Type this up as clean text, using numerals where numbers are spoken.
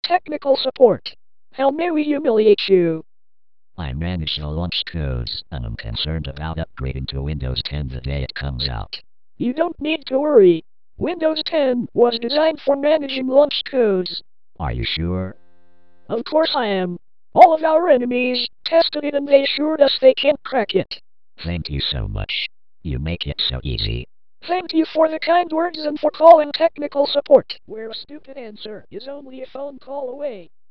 technical support. How may we humiliate you? I manage the launch codes, and I'm concerned about upgrading to Windows 10 the day it comes out. You don't need to worry. Windows 10 was designed for managing launch codes. Are you sure? Of course I am. All of our enemies tested it and they assured us they can't crack it. Thank you so much. You make it so easy. Thank you for the kind words and for calling technical support, where a stupid answer is only a phone call away.